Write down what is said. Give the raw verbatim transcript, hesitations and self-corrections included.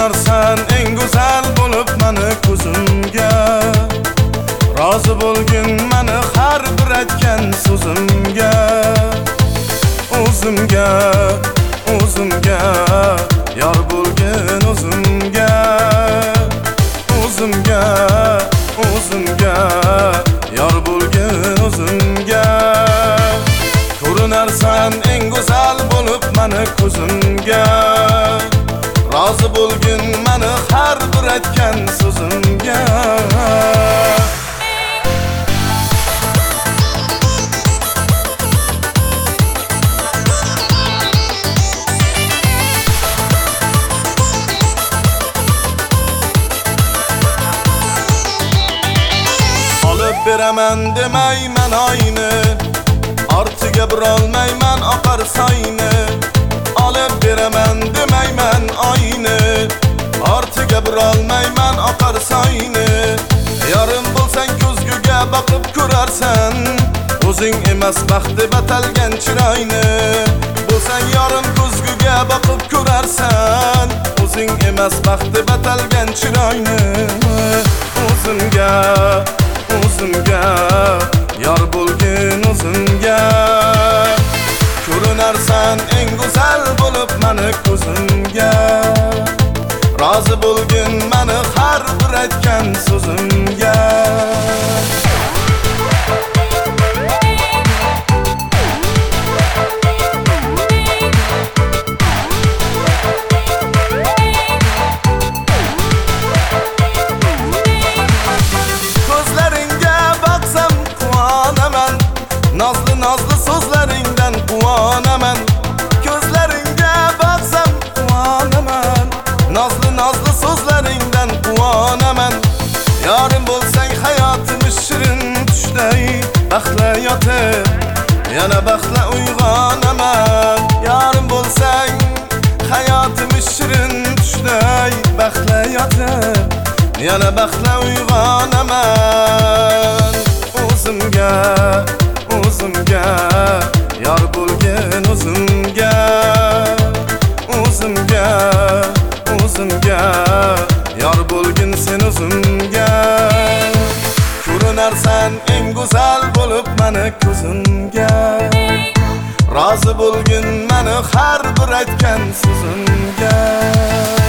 Ko'rinarsan eng go'zal bo'lib meni ko'zimga. Rozi bo'lgin meni har bir aytgan so'zimga. O'zimga, o'zimga yor bo'lgin o'zimga. O'zimga, o'zimga yor bo'lgin o'zimga. Ko'rinarsan eng go'zal bo'lib meni ko'zimga. Rozi bo'lgin meni har bir aytgan so'zimga. Olib beraman demayman oyni, ortiga burolmayman oqar soyni. Olib beraman demayman oyni, ortiga burolmayman oqar soyni. Yorim bo'lsang ko'zguga boqib ko'rarsan, o'zing emas baxt deb atalgan chiroyni. Bo'lsang yorim ko'zguga boqib ko'rarsan, o'zing emas baxt deb atalgan chiroyni. O'zimga, o'zimga yor bo'lgin o'zimga. Ko'rinarsan eng go'zal bo'lib meni ko'zimga. Rozi bo'lgin meni har bir aytgan so'zimga. Ko'zlaringga boqsam quvonaman, nozli nozli so'zlaringdan quvonaman. Ko'zlaringga boqsam quvonaman, nozli nozli so'zlaringdan quvonaman. Yorim bo'lsang hayotimiz shirin tushday baxtla yotib, yana baxtla uyg'onaman. Yorim bo'lsang hayotimiz shirin tushday baxtla yotib, yana baxtla uyg'onaman. O'zimga, o'zimga yor bo'lgin o'zimga. O'zimga, o'zimga yor bo'lgin sen o'zimga. Ko'rinarsan eng go'zal bo'lib meni ko'zimga. Rozi bo'lgin meni har bir aytgan so'zimga.